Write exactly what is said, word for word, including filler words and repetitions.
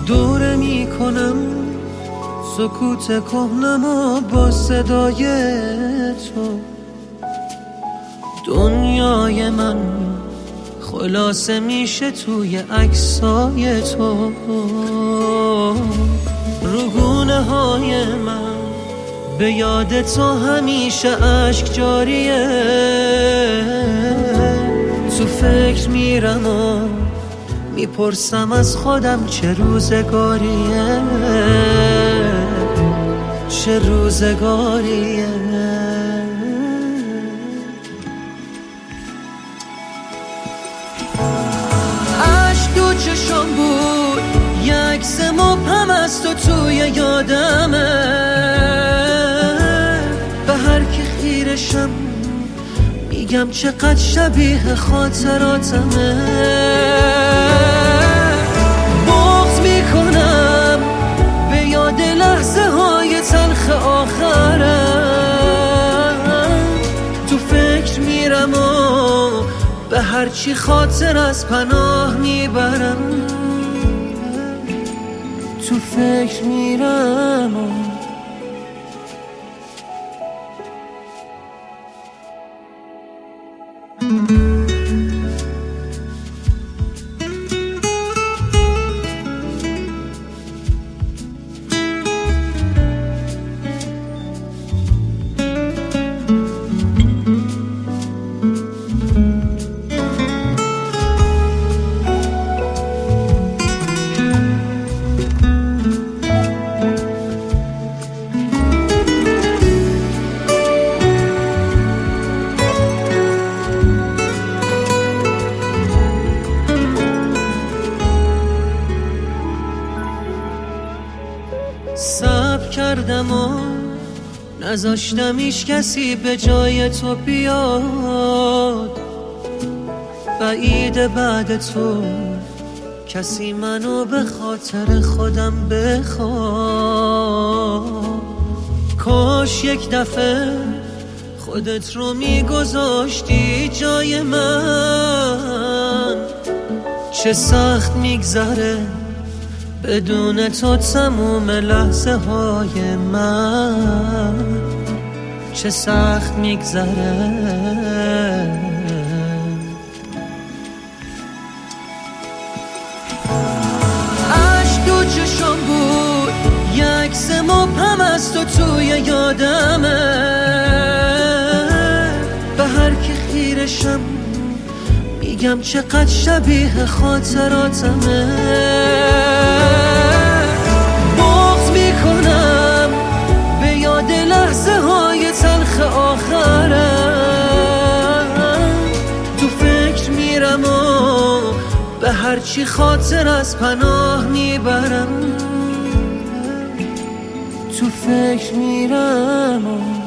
دوره میکنم سکوت کهنمو با صدای تو. دنیای من خلاصه میشه توی عکسای تو. روگونه های من به یاد تو همیشه اشک جاریه. تو فکر میرم و میپرسم از خودم چه روزگاریه، چه روزگاریه. عشق دو چشم بود یک عکس مبهم از تو توی یادمه. به هر کی خیرشم میگم چقدر شبیه خاطراتمه. بغض میکنم به یاد لحظه های تلخ آخرم. تو فکر میرم و به هرچی خاطر از پناه میبرم. تو فکر میرم و صبر کردم و نذاشتم هیچ کسی به جای تو بیاد. بعید بعد تو کسی منو به خاطر خودم بخواد. کاش یک دفعه خودت رو میگذاشتی جای من. چه سخت میگذره بدون تو تموم لحظه های من. چه سخت میگذره. عشق دو چشم بود یک عکس مبهم از تو توی یادمه. به هر کی خیرشم میگم چقدر شبیه خاطراتمه. بغض میکنم به یاد لحظه های تلخ آخرم. تو فکر میرم و به هرچی خاطر از پناه میبرم. تو فکر میرم و